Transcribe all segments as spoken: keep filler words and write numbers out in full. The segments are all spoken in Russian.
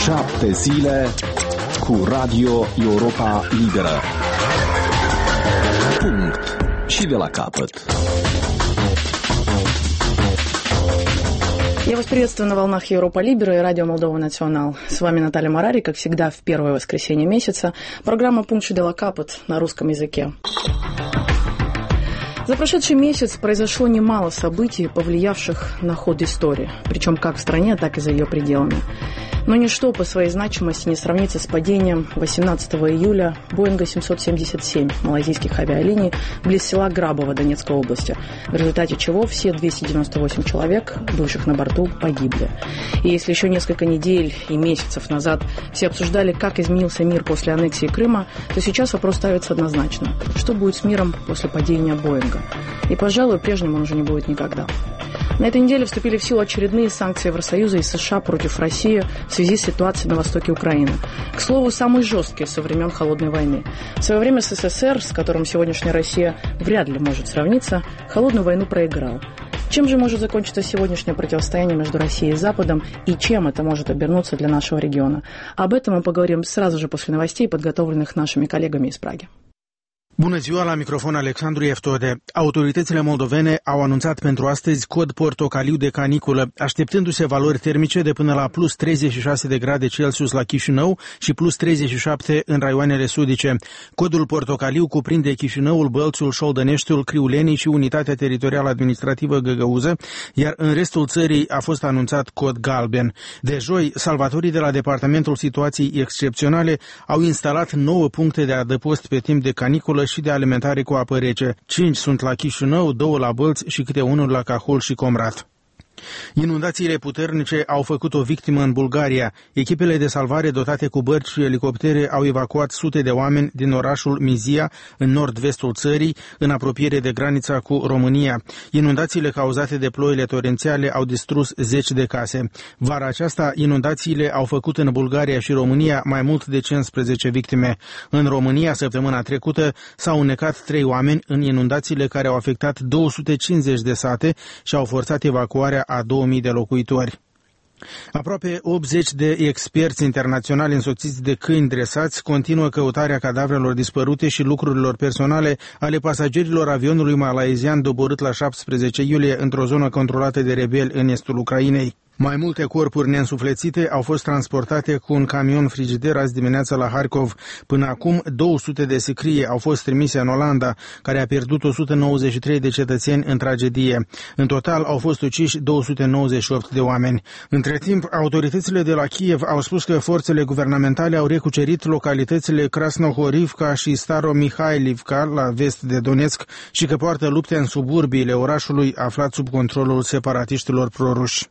Șapte zile cu Radio Europa Liberă. Punct. Și de la capăt. Я вас приветствую на волнах Европа Либера и радио Молдова Национал. С вами Наталья Марари, как всегда, в первое воскресенье месяца. Программа «Пункт де ла Капот» на русском языке. За прошедший месяц произошло немало событий, повлиявших на ход истории, причем как в стране, так и за ее пределами. Но ничто по своей значимости не сравнится с падением восемнадцатого июля Боинга семьсот семьдесят семь малайзийских авиалиний близ села Грабово Донецкой области, в результате чего все двести девяносто восемь человек, бывших на борту, погибли. И если еще несколько недель и месяцев назад все обсуждали, как изменился мир после аннексии Крыма, то сейчас вопрос ставится однозначно. Что будет с миром после падения Боинга? И, пожалуй, прежним он уже не будет никогда. На этой неделе вступили в силу очередные санкции Евросоюза и США против России в связи с ситуацией на востоке Украины. К слову, самые жесткие со времен Холодной войны. В свое время СССР, с которым сегодняшняя Россия вряд ли может сравниться, Холодную войну проиграл. Чем же может закончиться сегодняшнее противостояние между Россией и Западом, и чем это может обернуться для нашего региона? Об этом мы поговорим сразу же после новостей, подготовленных нашими коллегами из Праги. Bună ziua, la microfon Alexandru Eftode. Autoritățile moldovene au anunțat pentru astăzi cod portocaliu de caniculă, așteptându-se valori termice de până la plus treizeci și șase de grade Celsius la Chișinău și plus treizeci și șapte în raioanele sudice. Codul portocaliu cuprinde Chișinăul, Bălțul, Șoldăneștiul, Criulenii și Unitatea Teritorială Administrativă Găgăuză, iar în restul țării a fost anunțat cod galben. De joi, salvatorii de la Departamentul Situații Excepționale au instalat nouă puncte de adăpost pe timp de caniculă și de alimentare cu apă rece. Cinci sunt la Chișinău, două la Bălți și câte unul la Cahul și Comrat. Inundațiile puternice au făcut o victimă în Bulgaria. Echipele de salvare dotate cu bărci și elicoptere au evacuat sute de oameni din orașul Mizia, în nord-vestul țării, în apropiere de granița cu România. Inundațiile cauzate de ploile torențiale au distrus zeci de case. Vara aceasta, inundațiile au făcut în Bulgaria și România mai mult de cincisprezece victime. În România, săptămâna trecută, s-au înnecat trei oameni în inundațiile care au afectat două sute cincizeci de sate și au forțat evacuarea a două mii de locuitori. Aproape optzeci de experți internaționali însoțiți de câini dresați continuă căutarea cadavrelor dispărute și lucrurilor personale ale pasagerilor avionului malaizian doborât la șaptesprezece iulie într-o zonă controlată de rebeli în estul Ucrainei. Mai multe corpuri neînsuflețite au fost transportate cu un camion frigider azi dimineața la Harkov. Până acum, două sute de sicrie au fost trimise în Olanda, care a pierdut o sută nouăzeci și trei de cetățeni în tragedie. În total au fost uciși două sute nouăzeci și opt de oameni. Între timp, autoritățile de la Kiev au spus că forțele guvernamentale au recucerit localitățile Krasnohorivka și Staromihailivka la vest de Donetsk și că poartă lupte în suburbiile orașului aflat sub controlul separatiștilor proruși.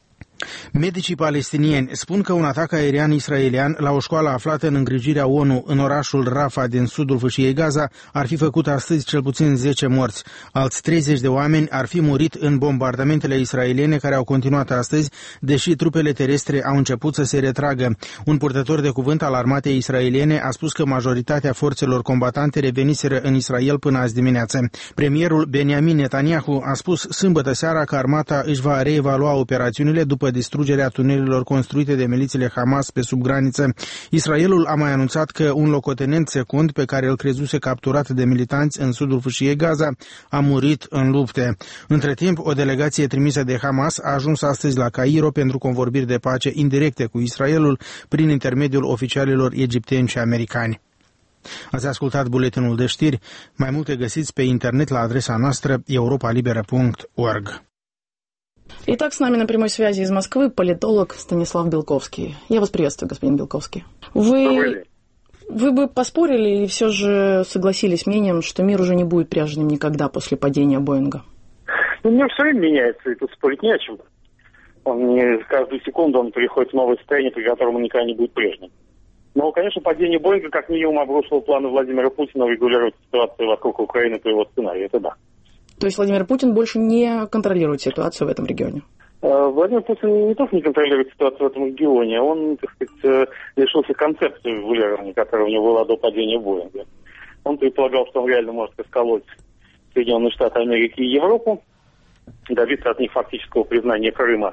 Medicii palestinieni spun că un atac aerian israelian la o școală aflată în îngrijirea O N U în orașul Rafah din sudul fâșiei Gaza ar fi făcut astăzi cel puțin zece morți. Alți treizeci de oameni ar fi murit în bombardamentele israeliene care au continuat astăzi, deși trupele terestre au început să se retragă. Un purtător de cuvânt al armatei israeliene a spus că majoritatea forțelor combatante reveniseră în Israel până azi dimineață. Premierul Benjamin Netanyahu a spus sâmbătă seara că armata își va reevalua operațiunile după distrugerea tunelelor construite de milițiile Hamas pe sub graniță. Israelul a mai anunțat că un locotenent secund pe care îl crezuse capturat de militanți în sudul fâșiei Gaza a murit în lupte. Între timp, o delegație trimisă de Hamas a ajuns astăzi la Cairo pentru convorbiri de pace indirecte cu Israelul prin intermediul oficialilor egipteni și americani. Ați ascultat buletinul de știri. Mai multe găsiți pe internet la adresa noastră europa libera punct org. Итак, с нами на прямой связи из Москвы политолог Станислав Белковский. Я вас приветствую, господин Белковский. Вы, вы бы поспорили или все же согласились мнением, что мир уже не будет прежним никогда после падения Боинга? Ну, мир все время меняется, и тут спорить не о чем. Он не, каждую секунду он переходит в новое состояние, при котором он никогда не будет прежним. Но, конечно, падение Боинга как минимум обрушило планы Владимира Путина регулировать ситуацию вокруг Украины по его сценарию. Это да. То есть Владимир Путин больше не контролирует ситуацию в этом регионе? Владимир Путин не только не контролирует ситуацию в этом регионе, он, так сказать, лишился концепции регулирования, которая у него была до падения Боинга. Он предполагал, что он реально может расколоть Соединенные Штаты Америки и Европу, добиться от них фактического признания Крыма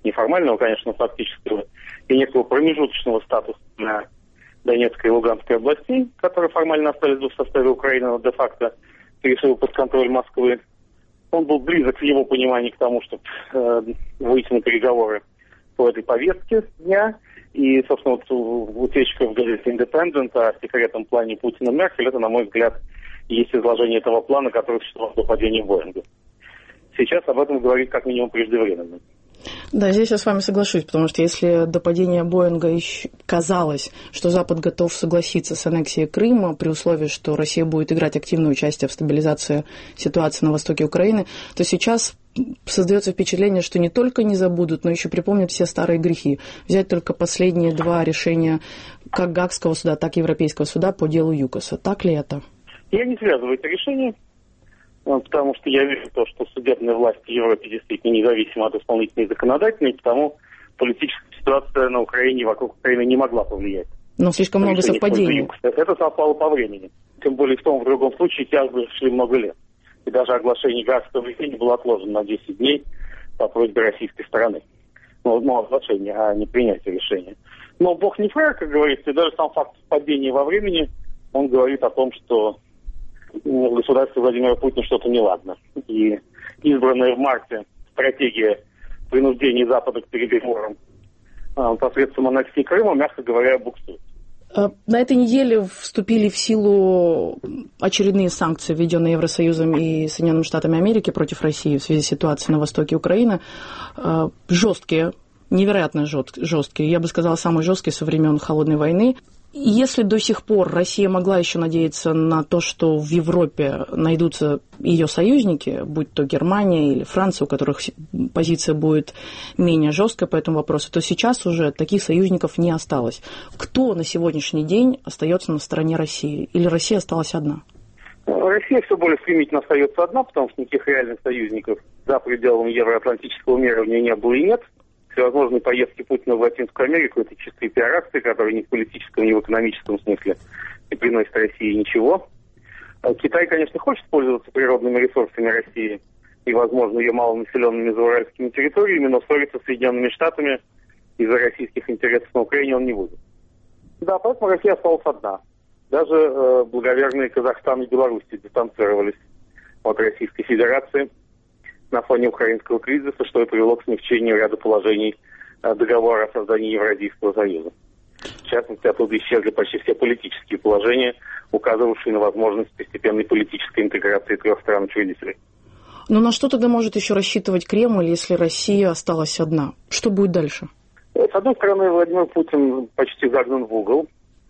неформального, конечно, фактического, и некого промежуточного статуса на Донецкой и Луганской областей, которые формально остались в составе Украины, но де-факто перешел под контроль Москвы. Он был близок в его понимании к тому, чтобы э, выйти на переговоры по этой повестке дня. И, собственно, вот утечка в газете «Индепендент» о секретном плане Путина и Меркель, это, на мой взгляд, есть изложение этого плана, который существовал до падения Боинга. Сейчас об этом говорить как минимум преждевременно. Да, здесь я с вами соглашусь, потому что если до падения Боинга еще казалось, что Запад готов согласиться с аннексией Крыма при условии, что Россия будет играть активное участие в стабилизации ситуации на востоке Украины, то сейчас создается впечатление, что не только не забудут, но еще припомнят все старые грехи. Взять только последние два решения как Гаагского суда, так и Европейского суда по делу ЮКОСа. Так ли это? Я не связываю это решение, потому что я вижу то, что судебная власть в Европе действительно независима от исполнительной и законодательной, потому политическая ситуация на Украине и вокруг Украины не могла повлиять. Но слишком много совпадений. Это совпало по времени. Тем более в том, в другом случае тяжбы шли много лет. И даже оглашение Гаагского решения было отложено на десять дней по просьбе российской стороны. Ну, ну оглашение, а не принятие решения. Но бог не фраер, как говорится, и даже сам факт совпадения во времени, он говорит о том, что в государстве Владимира Путина что-то неладно. И избранная в марте стратегия принуждения Запада к переговорам посредством аннексии Крыма, мягко говоря, буксует. На этой неделе вступили в силу очередные санкции, введенные Евросоюзом и Соединенными Штатами Америки против России в связи с ситуацией на востоке Украины. Жесткие, невероятно жесткие, я бы сказала, самые жесткие со времен Холодной войны. Если до сих пор Россия могла еще надеяться на то, что в Европе найдутся ее союзники, будь то Германия или Франция, у которых позиция будет менее жесткая по этому вопросу, то сейчас уже таких союзников не осталось. Кто на сегодняшний день остается на стороне России? Или Россия осталась одна? Россия все более стремительно остается одна, потому что никаких реальных союзников за пределами евроатлантического мира у нее не было и нет. Всевозможные поездки Путина в Латинскую Америку – это чистые пиар-акции, которые ни в политическом, ни в экономическом смысле не приносят России ничего. Китай, конечно, хочет пользоваться природными ресурсами России и, возможно, ее малонаселенными зауральскими территориями, но ссориться с Соединенными Штатами из-за российских интересов на Украине он не будет. Да, поэтому Россия осталась одна. Даже э, благоверные Казахстан и Беларусь дистанцировались от Российской Федерации на фоне украинского кризиса, что и привело к смягчению ряда положений договора о создании Евразийского союза. В частности, оттуда исчезли почти все политические положения, указывавшие на возможность постепенной политической интеграции трех стран-учредителей. Но на что тогда может еще рассчитывать Кремль, если Россия осталась одна? Что будет дальше? С одной стороны, Владимир Путин почти загнан в угол.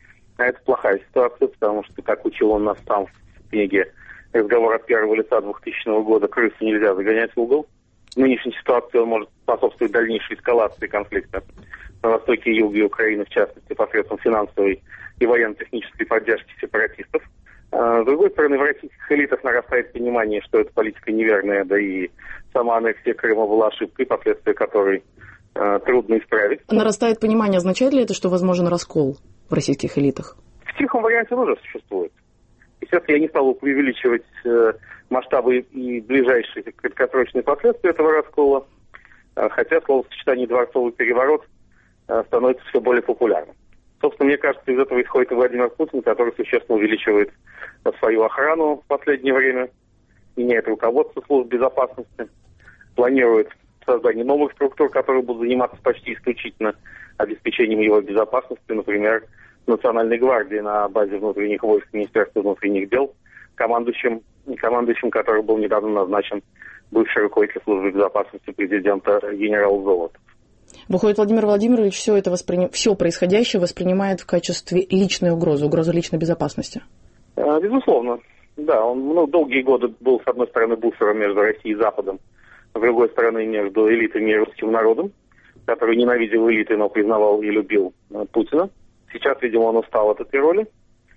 А это плохая ситуация, потому что, как учил он нас там в книге «Разговор от первого лица двухтысячного года», крысу нельзя загонять в угол. В нынешней ситуации он может способствовать дальнейшей эскалации конфликта на востоке и юге Украины, в частности, посредством финансовой и военно-технической поддержки сепаратистов. С другой стороны, в российских элитах нарастает понимание, что эта политика неверная, да и сама аннексия Крыма была ошибкой, последствия которой э, трудно исправить. Нарастает понимание, означает ли это, что возможен раскол в российских элитах? В тихом варианте он уже существует. Естественно, я не стал преувеличивать э, масштабы и ближайшие краткосрочные последствия этого раскола, э, хотя словосочетание «дворцовый переворот» э, становится все более популярным. Собственно, мне кажется, из этого исходит и Владимир Путин, который существенно увеличивает свою охрану в последнее время, меняет руководство служб безопасности, планирует создание новых структур, которые будут заниматься почти исключительно обеспечением его безопасности, например, Национальной гвардии на базе внутренних войск Министерства внутренних дел, командующим, командующим, который был недавно назначен бывший руководитель службы безопасности президента генерал Золотов. Выходит, Владимир Владимирович все это воспри... все происходящее воспринимает в качестве личной угрозы, угрозы личной безопасности? Безусловно. Да, он ну, долгие годы был, с одной стороны, буфером между Россией и Западом, с другой стороны, между элитами и русским народом, который ненавидел элиты, но признавал и любил Путина. Сейчас, видимо, он устал от этой роли.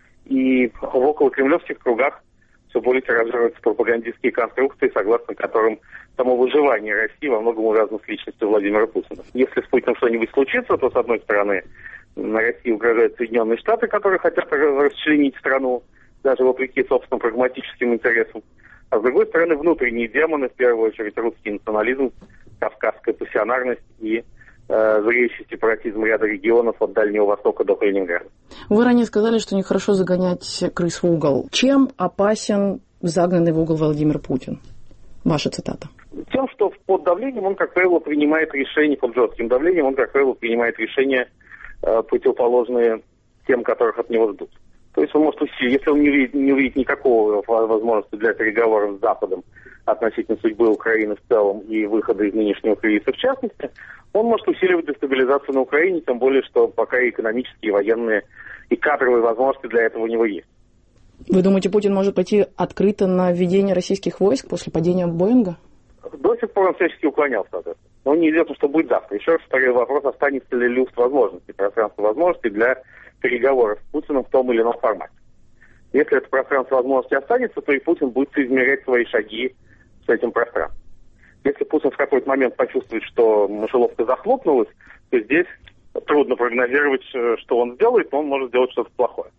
И в околокремлевских кругах все более тиражируются пропагандистские конструкции, согласно которым само выживание России во многом увязано с личностью Владимира Путина. Если с Путиным что-нибудь случится, то, с одной стороны, на России угрожают Соединенные Штаты, которые хотят расчленить страну, даже вопреки собственным прагматическим интересам. А с другой стороны, внутренние демоны, в первую очередь русский национализм, кавказская пассионарность и э, зреющий сепаратизм ряда регионов от Дальнего Востока до Калининграда. Вы ранее сказали, что нехорошо загонять крыс в угол. Чем опасен загнанный в угол Владимир Путин? Ваша цитата. Тем, что под давлением он, как правило, принимает решения, под жестким давлением он, как правило, принимает решения, э, противоположные тем, которых от него ждут. То есть он может усилить, если он не увидит, не увидит никакого возможности для переговоров с Западом относительно судьбы Украины в целом и выхода из нынешнего кризиса в частности, он может усиливать дестабилизацию на Украине, тем более, что пока и экономические, и военные, и кадровые возможности для этого у него есть. Вы думаете, Путин может пойти открыто на введение российских войск после падения Боинга? До сих пор он всячески уклонялся от этого. Но неизвестно, что будет завтра. Еще раз повторяю вопрос, останется ли люфт возможностей, пространство возможностей для переговоров с Путиным в том или ином формате. Если это пространство возможностей останется, то и Путин будет соизмерять свои шаги с этим пространством. Если Путин в какой-то момент почувствует, что мышеловка захлопнулась, то здесь трудно прогнозировать, что он сделает, но он может сделать что-то плохое.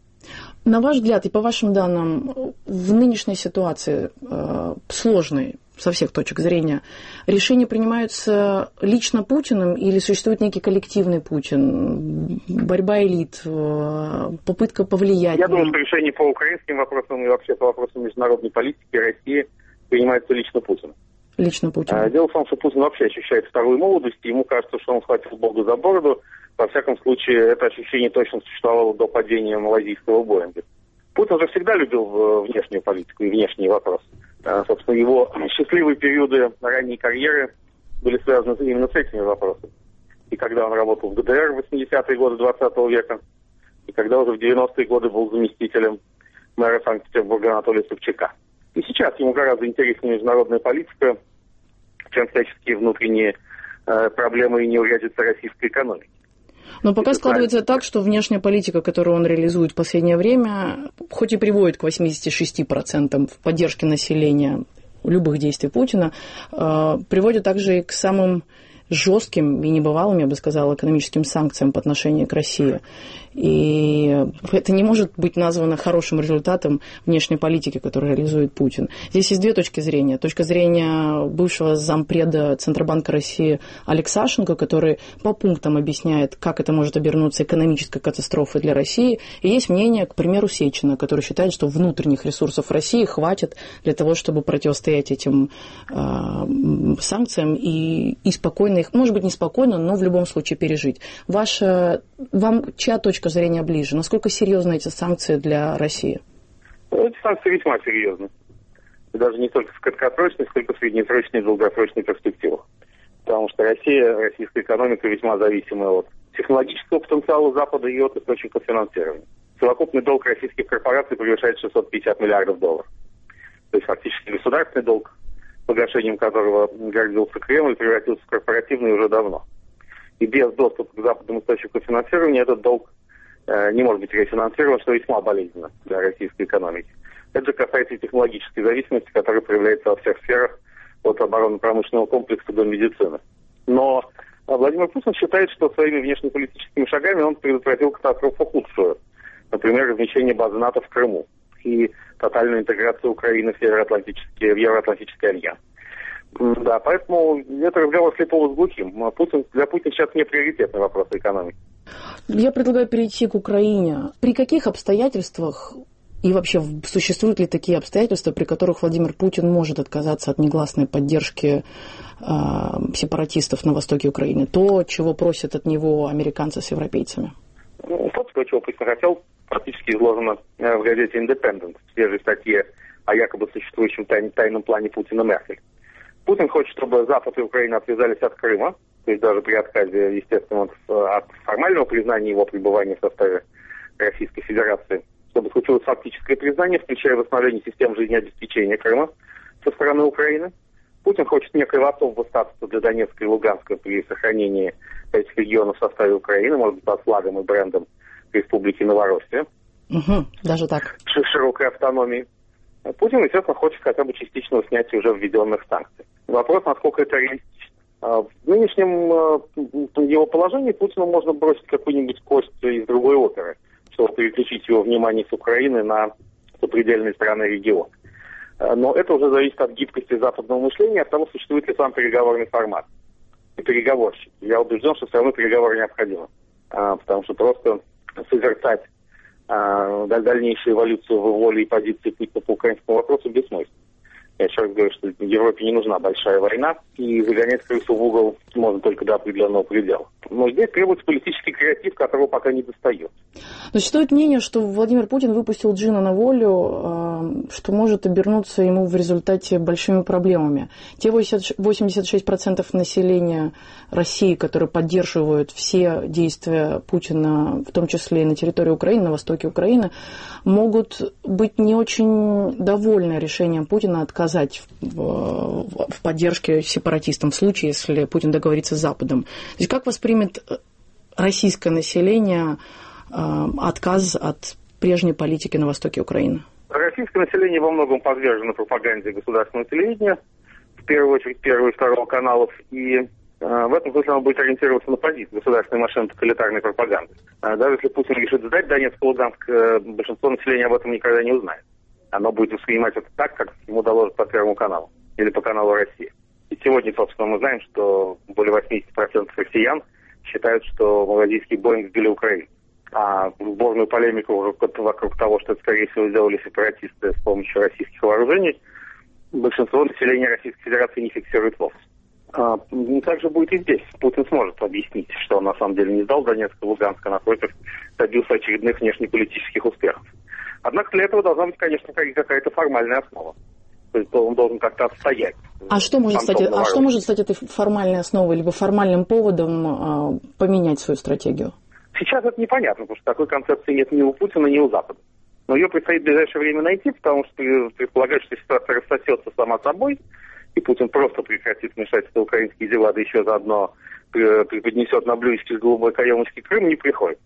На ваш взгляд и по вашим данным, в нынешней ситуации э, сложной со всех точек зрения, решения принимаются лично Путиным или существует некий коллективный Путин, борьба элит, э, попытка повлиять? Я думаю, что решения по украинским вопросам и вообще по вопросам международной политики России принимаются лично Путиным. Лично Путин. Дело в том, что Путин вообще ощущает вторую молодость, и ему кажется, что он схватил Бога за бороду. Во всяком случае, это ощущение точно существовало до падения малайзийского Боинга. Путин же всегда любил внешнюю политику и внешние вопросы. Собственно, его счастливые периоды ранней карьеры были связаны именно с этими вопросами. И когда он работал в ГДР в восьмидесятые годы двадцатого века, и когда уже в девяностые годы был заместителем мэра Санкт-Петербурга Анатолия Собчака. И сейчас ему гораздо интереснее международная политика, чем всяческие внутренние э, проблемы и неурядицы российской экономики. Но пока складывается так, что внешняя политика, которую он реализует в последнее время, хоть и приводит к восьмидесяти шести процентам в поддержке населения любых действий Путина, э, приводит также и к самым жестким и небывалым, я бы сказала, экономическим санкциям по отношению к России. И это не может быть названо хорошим результатом внешней политики, которую реализует Путин. Здесь есть две точки зрения. Точка зрения бывшего зампреда Центробанка России Алексашенко, который по пунктам объясняет, как это может обернуться экономической катастрофой для России. И есть мнение, к примеру, Сечина, который считает, что внутренних ресурсов России хватит для того, чтобы противостоять этим э, санкциям и, и спокойно их, может быть, не спокойно, но в любом случае пережить. Ваша, вам чья точка зрения ближе? Насколько серьезны эти санкции для России? Эти санкции весьма серьезны. Даже не только в краткосрочной, сколько в среднесрочной и долгосрочной перспективах. Потому что Россия, российская экономика весьма зависима от технологического потенциала Запада и от источников финансирования. Совокупный долг российских корпораций превышает шестьсот пятьдесят миллиардов долларов. То есть фактически государственный долг, погашением которого гордился Кремль, превратился в корпоративный уже давно. И без доступа к западному источнику финансирования этот долг э, не может быть рефинансирован, что весьма болезненно для российской экономики. Это же касается и технологической зависимости, которая проявляется во всех сферах, от оборонно-промышленного комплекса до медицины. Но Владимир Путин считает, что своими внешнеполитическими шагами он предотвратил катастрофу худшую. Например, размещение базы НАТО в Крыму и тотальную интеграцию Украины в Североатлантический, в Евроатлантический альянс. Да, поэтому это разговор слепого с глухим. Путин, для Путина сейчас не приоритетный вопрос экономики. Я предлагаю перейти к Украине. При каких обстоятельствах и вообще существуют ли такие обстоятельства, при которых Владимир Путин может отказаться от негласной поддержки э, сепаратистов на востоке Украины? То, чего просят от него американцы с европейцами. Ну, собственно, чего Путин хотел, практически изложено в газете «Индепендент», в свежей статье о якобы существующем тай- тайном плане Путина Меркель. Путин хочет, чтобы Запад и Украина отвязались от Крыма, то есть даже при отказе, естественно, от, от формального признания его пребывания в составе Российской Федерации, чтобы случилось фактическое признание, включая восстановление систем жизнеобеспечения Крыма со стороны Украины. Путин хочет некоего особого статуса для Донецка и Луганска при сохранении этих регионов в составе Украины, может быть, под флагом и брендом Республики Новороссия. Угу, даже так. Широкой автономии. Путин, естественно, хочет хотя бы частичного снятия уже введенных санкций. Вопрос, насколько это реалистично. В нынешнем его положении Путину можно бросить какую-нибудь кость из другой оперы, чтобы переключить его внимание с Украины на сопредельные страны региона. Но это уже зависит от гибкости западного мышления, от того, существует ли сам переговорный формат и переговорщик. Я убежден, что все равно переговоры необходимы, потому что просто созерцать дальнейшую эволюцию в воле и позиции Путина по украинскому вопросу бессмысленно. Я еще раз говорю, что Европе не нужна большая война, и загонять крысу в угол можно только до определенного предела. Но здесь требуется политический креатив, которого пока не достает. Но существует мнение, что Владимир Путин выпустил джина на волю, что может обернуться ему в результате большими проблемами. Те восемьдесят шесть процентов населения России, которые поддерживают все действия Путина, в том числе и на территории Украины, на востоке Украины, могут быть не очень довольны решением Путина отказать в, в поддержке сепаратистам в случае, если Путин договорится с Западом. То есть как воспримет российское население отказ от прежней политики на востоке Украины? Российское население во многом подвержено пропаганде государственного телевидения, в первую очередь первого и второго каналов, и э, в этом смысле оно будет ориентироваться на позицию государственной машины тоталитарной пропаганды. А даже если Путин решит сдать Донецк и Луганск, э, большинство населения об этом никогда не узнает. Оно будет воспринимать это так, как ему доложат по Первому каналу или по каналу России. И сегодня, собственно, мы знаем, что более восемьдесят процентов россиян считают, что малазийский Боинг сбили Украину. А сборную полемику вокруг того, что это, скорее всего, сделали сепаратисты с помощью российских вооружений, большинство населения Российской Федерации не фиксирует вовсе. А, так же будет и здесь. Путин сможет объяснить, что он на самом деле не сдал Донецк и Луганск, а напротив добился очередных внешнеполитических успехов. Однако для этого должна быть, конечно, какая-то формальная основа. То есть он должен как-то отстоять. А что может стать, а что может стать этой формальной основой, либо формальным поводом э, поменять свою стратегию? Сейчас это непонятно, потому что такой концепции нет ни у Путина, ни у Запада. Но ее предстоит в ближайшее время найти, потому что предполагают, что ситуация рассосется сама собой, и Путин просто прекратит вмешательство в украинские дела, да еще заодно преподнесет на блюдечке с голубой каемочки Крым, не приходит.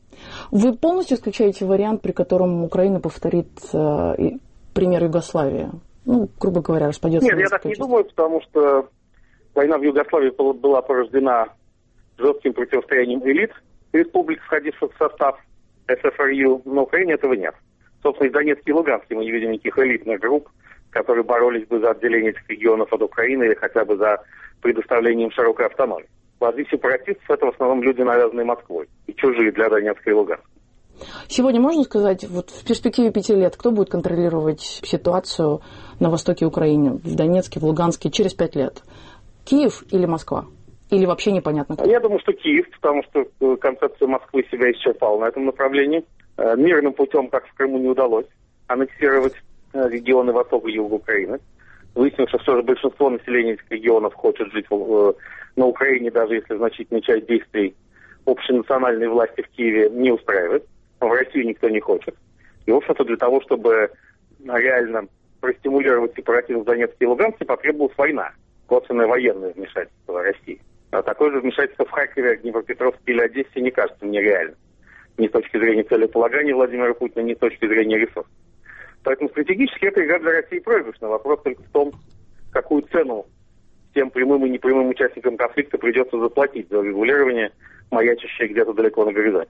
Вы полностью исключаете вариант, при котором Украина повторит э, пример Югославии? Ну, грубо говоря, распадется. Нет, я так не думаю, потому что война в Югославии была порождена жестким противостоянием элит республик, входивших в состав СФРЮ. На Украине этого нет. Собственно, и в Донецке и Луганске мы не видим никаких элитных групп, которые боролись бы за отделение этих регионов от Украины или хотя бы за предоставление им широкой автономии. Владыки сепаратистов — это в основном люди, навязанные Москвой, и чужие для Донецка и Луганска. Сегодня можно сказать, вот в перспективе пяти лет, кто будет контролировать ситуацию на востоке Украины, в Донецке, в Луганске через пять лет? Киев или Москва? Или вообще непонятно кто? Я думаю, что Киев, потому что концепция Москвы себя исчерпала на этом направлении. Мирным путем, как в Крыму, не удалось аннексировать регионы востока и юга Украины. Выяснилось, что все же большинство населения этих регионов хочет жить в, на Украине, даже если значительная часть действий общенациональной власти в Киеве не устраивает. В Россию никто не хочет. И, в общем-то, для того, чтобы реально простимулировать сепаратизм в Донецке и Луганске, потребовалась война, косвенное военное вмешательство России. А такое же вмешательство в Харькове, Днепропетровске или Одессе не кажется мне реальным. Ни с точки зрения целеполагания Владимира Путина, ни с точки зрения ресурсов. Поэтому стратегически эта игра для России проигрышна. Вопрос только в том, какую цену тем прямым и непрямым участникам конфликта придется заплатить за регулирование, маячащее где-то далеко на горизонте.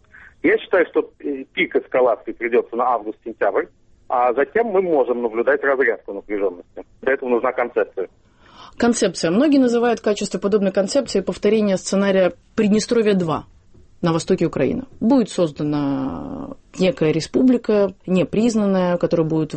Я считаю, что пик эскалации придется на август-сентябрь, а затем мы можем наблюдать разрядку напряженности. Для этого нужна концепция. Концепция. Многие называют в качестве подобной концепции повторение сценария Приднестровья-два на востоке Украины. Будет создана некая республика, непризнанная, которой будет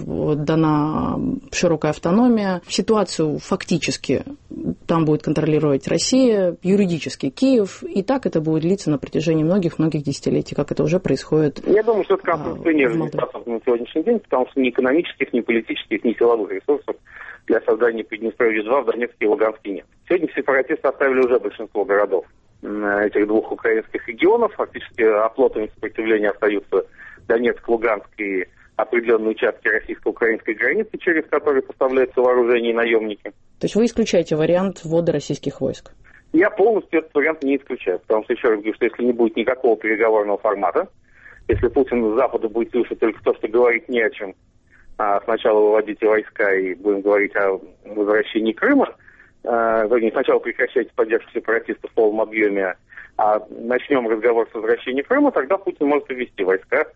дана широкая автономия. Ситуацию фактически там будет контролировать Россия, юридически Киев, и так это будет длиться на протяжении многих-многих десятилетий, как это уже происходит. Я думаю, что это концепция не жизнеспособна на сегодняшний день, потому что ни экономических, ни политических, ни силовых ресурсов для создания Приднестровья-два в Донецке и Луганске нет. Сегодня сепаратисты оставили уже большинство городов этих двух украинских регионов. Фактически оплотами сопротивления остаются Донецк, Луганск и определенные участки российско-украинской границы, через которые поставляются вооружение и наемники. То есть вы исключаете вариант ввода российских войск? Я полностью этот вариант не исключаю, потому что, еще раз говорю, что если не будет никакого переговорного формата, если Путин с Запада будет слышать только то, что говорит не о чем, а сначала выводите войска и будем говорить о возвращении Крыма, вернее, сначала прекращайте поддержку сепаратистов в полном объеме, а начнем разговор с возвращением Крыма, тогда Путин может ввести войска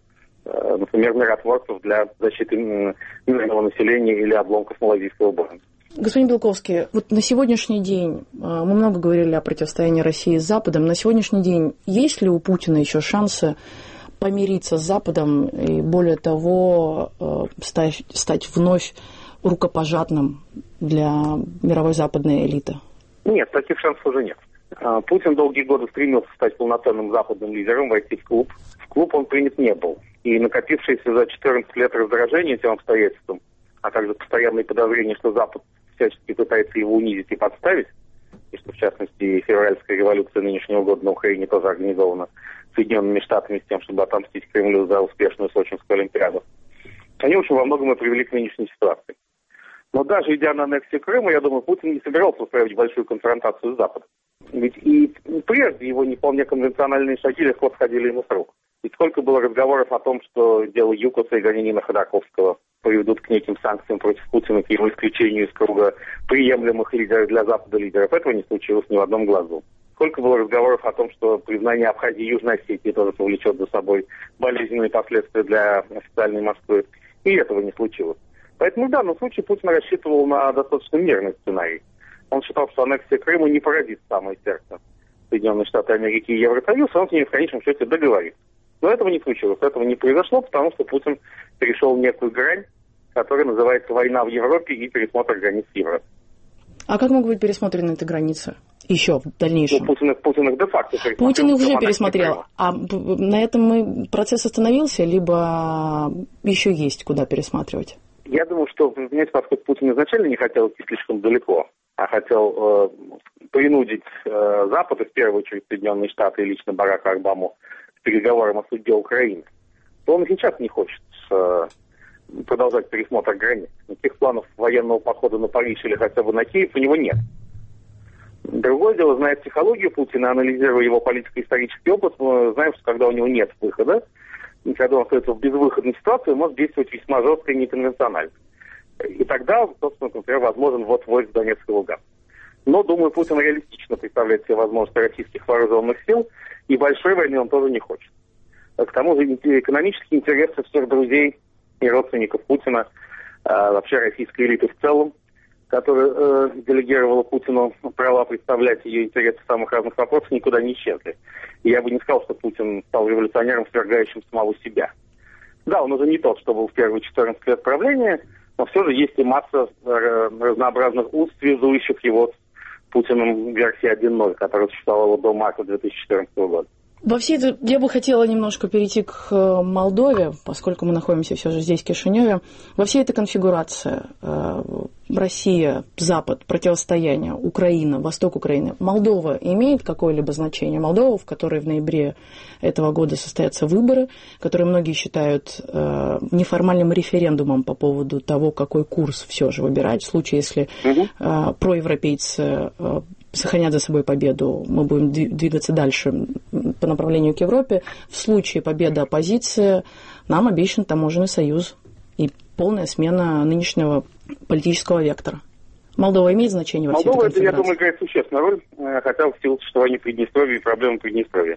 например, миротворцев для защиты мирного населения или обломков малазийского боя. Господин Белковский, вот на сегодняшний день, мы много говорили о противостоянии России с Западом, на сегодняшний день есть ли у Путина еще шансы помириться с Западом и, более того, стать, стать вновь рукопожатным для мировой западной элиты? Нет, таких шансов уже нет. Путин долгие годы стремился стать полноценным западным лидером, войти в клуб. В клуб он принят не был. И накопившееся за четырнадцать лет раздражение этим обстоятельством, а также постоянные подозрения, что Запад всячески пытается его унизить и подставить, и что, в частности, февральская революция нынешнего года на Украине тоже организована Соединенными Штатами с тем, чтобы отомстить Кремлю за успешную Сочинскую Олимпиаду, они очень во многом и привели к нынешней ситуации. Но даже идя на аннексию Крыма, я думаю, Путин не собирался устраивать большую конфронтацию с Западом. Ведь и прежде его не вполне конвенциональные шаги легко сходили ему с рук. Ведь сколько было разговоров о том, что дело ЮКОСа и гонения на Ходорковского приведут к неким санкциям против Путина, к его исключению из круга приемлемых лидеров для Запада лидеров. Этого не случилось ни в одном глазу. Сколько было разговоров о том, что признание Абхазии и Южной Осетии тоже повлечет за собой болезненные последствия для официальной Москвы. И этого не случилось. Поэтому в данном случае Путин рассчитывал на достаточно мирный сценарий. Он считал, что аннексия Крыма не поразит самое сердце Соединенных Штатов Америки и Евросоюз, и он с ними в конечном счете договорится. Но этого не случилось, этого не произошло, потому что Путин перешел некую грань, которая называется «война в Европе» и пересмотр границ Европы. А как могут быть пересмотрены эти границы еще в дальнейшем? Ну, Путин, Путин их де-факто пересмотрел. Путин их уже пересмотрел. А на этом мы процесс остановился, либо еще есть куда пересматривать? Я думаю, что, понимаете, поскольку Путин изначально не хотел идти слишком далеко, а хотел э, принудить э, Запад, и в первую очередь Соединенные Штаты и лично Барака Обаму, к переговорам о судьбе Украины, то он и сейчас не хочет э, продолжать пересмотр границ. Никаких планов военного похода на Париж или хотя бы на Киев у него нет. Другое дело, зная психологию Путина, анализируя его политико-исторический опыт, мы знаем, что когда у него нет выхода, и когда он остается в безвыходной ситуации, он может действовать весьма жестко и неконвенционально. И тогда, собственно, например, возможен ввод войск в Донецк и Луганск. Но, думаю, Путин реалистично представляет себе возможности российских вооруженных сил, и большой войны он тоже не хочет. К тому же экономические интересы всех друзей и родственников Путина, вообще российской элиты в целом, которая э, делегировала Путину права представлять ее интересы в самых разных вопросах, никуда не исчезли. И я бы не сказал, что Путин стал революционером, свергающим самого себя. Да, он уже не тот, что был в первые четырнадцать лет правления, но все же есть и масса э, разнообразных уз, связующих его с Путиным версии один ноль, которая существовала до марта две тысячи четырнадцатого года. Во всей этой... Я бы хотела немножко перейти к Молдове, поскольку мы находимся все же здесь, в Кишиневе. Во всей этой конфигурации э, Россия, Запад, противостояние, Украина, Восток Украины, Молдова имеет какое-либо значение? Молдова, в которой в ноябре этого года состоятся выборы, которые многие считают э, неформальным референдумом по поводу того, какой курс все же выбирать. В случае, если э, проевропейцы э, сохранят за собой победу, мы будем двигаться дальше по направлению к Европе. В случае победы оппозиции нам обещан таможенный союз и полная смена нынешнего политического вектора. Молдова имеет значение во всей этой конфигурации? Молдова, я думаю, играет существенную роль, хотя в силу существования Приднестровья и проблемы Приднестровья.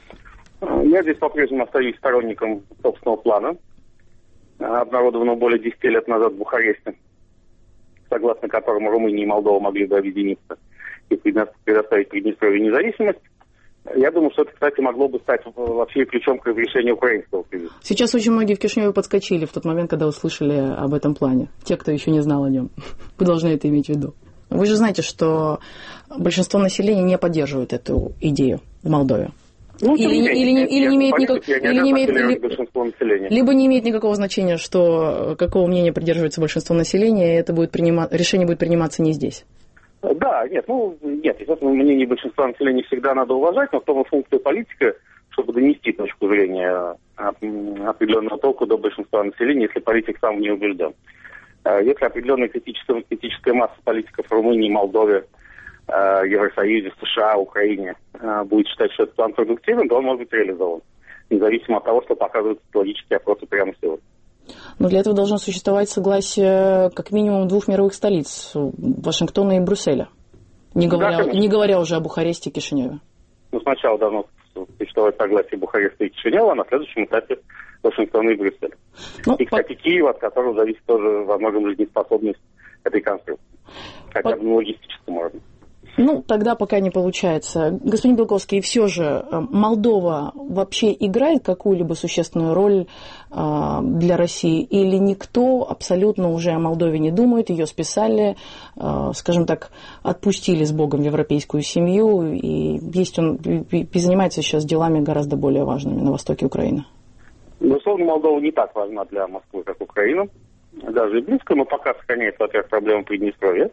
Я здесь по-прежнему остаюсь сторонником собственного плана, обнародованного более десяти лет назад в Бухаресте, согласно которому Румыния и Молдова могли бы объединиться и предоставить Приднестровью независимость. Я думаю, что это, кстати, могло бы стать вообще ключом к разрешению украинского кризиса. Сейчас очень многие в Кишиневе подскочили в тот момент, когда услышали об этом плане. Те, кто еще не знал о нем. Вы должны это иметь в виду. Вы же знаете, что большинство населения не поддерживает эту идею в Молдове. Ну, или, или, или, или, или не имеет никак... или не имеет ли... либо не имеет никакого значения, что какого мнения придерживается большинство населения, и это будет принима... решение будет приниматься не здесь. Да, нет, ну, нет, естественно, мнение большинства населения всегда надо уважать, но в том и функция политика, чтобы донести точку зрения определенного толку до большинства населения, если политик сам не убежден. Если определенная критическая, критическая масса политиков в Румынии, Молдове, Евросоюзе, США, Украине будет считать, что этот план продуктивен, то он может быть реализован, независимо от того, что показывают социологические опросы прямо сегодня. Но для этого должно существовать согласие как минимум двух мировых столиц – Вашингтона и Брюсселя, не говоря, да, не говоря уже о Бухаресте и Кишиневе. Ну, сначала должно существовать согласие Бухареста и Кишинева, а на следующем этапе Вашингтона и Брюсселя. Ну, и, кстати, по... Киев, от которого зависит тоже во многом жизнеспособность этой конструкции. Хотя бы по... на логистическом уровне. Ну, тогда пока не получается. Господин Белковский, и все же Молдова вообще играет какую-либо существенную роль э, для России? Или никто абсолютно уже о Молдове не думает, ее списали, э, скажем так, отпустили с Богом в европейскую семью, и есть он, и, и занимается сейчас делами гораздо более важными на востоке Украины? Безусловно, Молдова не так важна для Москвы, как Украина. Даже и близко, но пока сохраняется, во-первых, проблема Приднестровья.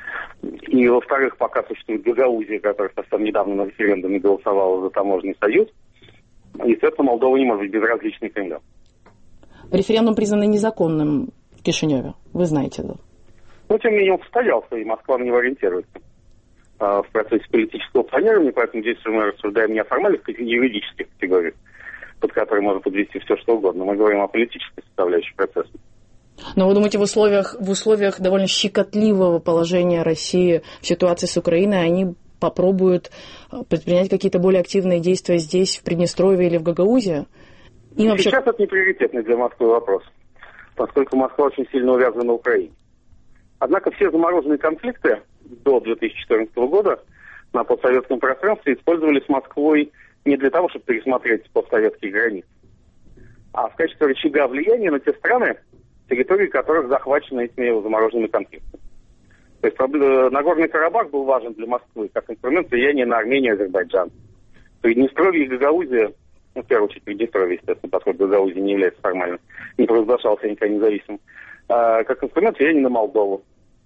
И, во-вторых, пока существует Гагаузия, которая совсем недавно на референдуме голосовала за таможенный союз, естественно, Молдова не может быть безразличной Кремлю. Референдум признан незаконным в Кишиневе, вы знаете, да? Ну, тем не менее, он состоялся, и Москва на него ориентируется а, в процессе политического планирования, поэтому здесь мы рассуждаем не о формальных, а о юридических категориях, под которые можно подвести все, что угодно. Мы говорим о политической составляющей процесса. Но вы думаете, в условиях, в условиях довольно щекотливого положения России в ситуации с Украиной они попробуют предпринять какие-то более активные действия здесь, в Приднестровье или в Гагаузии? И вообще... Сейчас это не приоритетный для Москвы вопрос, поскольку Москва очень сильно увязана на Украине. Однако все замороженные конфликты до две тысячи четырнадцатого года на постсоветском пространстве использовались Москвой не для того, чтобы пересмотреть постсоветские границы, а в качестве рычага влияния на те страны, территории которых захвачены этими замороженными конфликтами. То есть Нагорный Карабах был важен для Москвы как инструмент влияния на Армению и Азербайджан. Приднестровье и Гагаузия, ну, в первую очередь Приднестровье, естественно, поскольку Гагаузия не является формально, не провозглашался никогда независимым, а, как инструмент влияния на Молдову.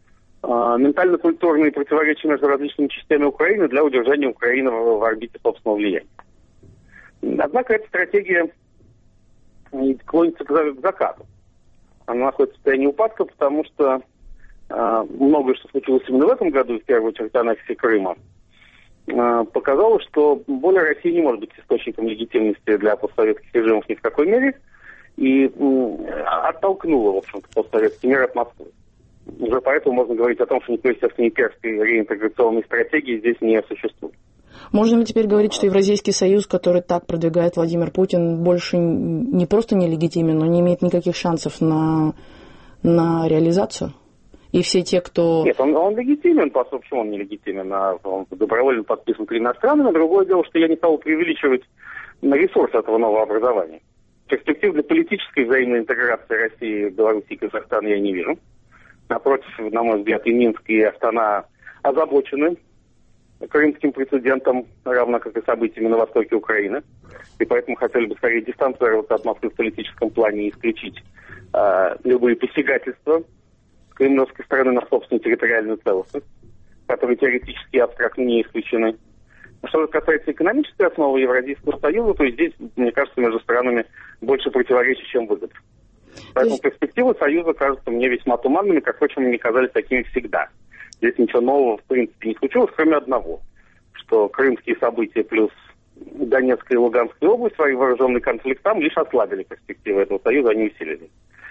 А, ментально-культурные противоречия между различными частями Украины для удержания Украины в, в орбите собственного влияния. Однако эта стратегия клонится к закату. Она находится в состоянии упадка, потому что э, многое, что случилось именно в этом году, в первую очередь аннексия Крыма, э, показало, что более Россия не может быть источником легитимности для постсоветских режимов ни в какой мере, и э, оттолкнула, в общем-то, постсоветский мир от Москвы. Уже поэтому можно говорить о том, что никакой, естественно, имперской реинтеграционной стратегии здесь не существует. Можно ли теперь говорить, что Евразийский союз, который так продвигает Владимир Путин, больше не просто нелегитимен, но не имеет никаких шансов на, на реализацию? И все те, кто... Нет, он, он легитимен, почему он не легитимен? Он добровольно подписан тремя странами. Другое дело, что я не стал преувеличивать ресурсы этого нового образования. Перспектив для политической взаимной интеграции России, Беларуси и Казахстана я не вижу. Напротив, на мой взгляд, и Минск, и Астана озабочены крымским прецедентом, равно как и событиями на востоке Украины. И поэтому хотели бы скорее дистанцироваться от Москвы в политическом плане и исключить э, любые посягательства кремлевской стороны на собственную территориальную целостность, которые теоретически и абстрактно не исключены. Что же касается экономической основы Евразийского союза, то здесь, мне кажется, между странами больше противоречий, чем выгод. Поэтому есть... перспективы союза кажутся мне весьма туманными, как, впрочем, они казались такими всегда. Здесь ничего нового, в принципе, не случилось, кроме одного, что крымские события плюс Донецкая и Луганская область, свои вооруженный конфликт там, лишь ослабили перспективы этого союза, они усилили.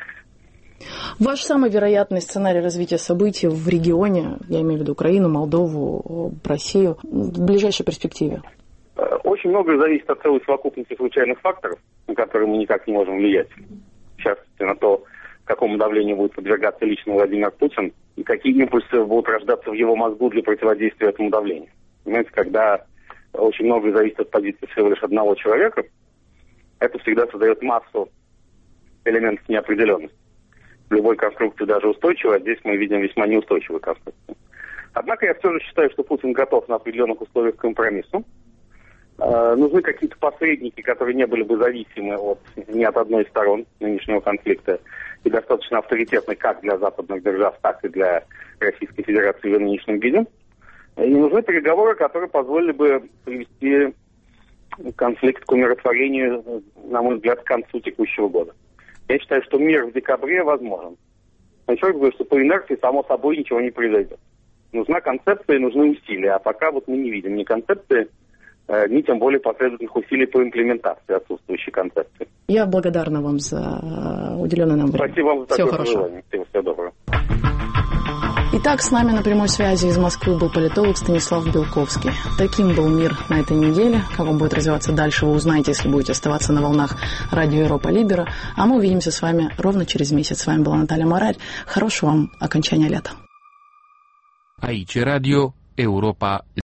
Ваш самый вероятный сценарий развития событий в регионе, я имею в виду Украину, Молдову, Россию, в ближайшей перспективе? Очень многое зависит от целой совокупности случайных факторов, на которые мы никак не можем влиять. В частности, на то, какому давлению будет подвергаться лично Владимир Путин, и какие импульсы будут рождаться в его мозгу для противодействия этому давлению. Понимаете, когда очень многое зависит от позиции всего лишь одного человека, это всегда создает массу элементов неопределенности. В любой конструкции даже устойчивой, а здесь мы видим весьма неустойчивую конструкцию. Однако я все же считаю, что Путин готов на определенных условиях к компромиссу. Э, нужны какие-то посредники, которые не были бы зависимы от, ни от одной из сторон нынешнего конфликта, и достаточно авторитетны как для западных держав, так и для Российской Федерации в нынешнем виде. И нужны переговоры, которые позволили бы привести конфликт к умиротворению, на мой взгляд, к концу текущего года. Я считаю, что мир в декабре возможен. Но еще раз говорю, что по инерции, само собой, ничего не произойдет. Нужна концепция и нужны усилия. А пока вот мы не видим ни концепции, ни тем более последовательных усилий по имплементации отсутствующей концепции. Я благодарна вам за уделенное нам время. Спасибо вам за такое пожелание. Всего, всего доброго. Итак, с нами на прямой связи из Москвы был политолог Станислав Белковский. Таким был мир на этой неделе. Как он будет развиваться дальше, вы узнаете, если будете оставаться на волнах радио Европа Либера. А мы увидимся с вами ровно через месяц. С вами была Наталья Морарь. Хорошего вам окончания лета. Aici Radio Europa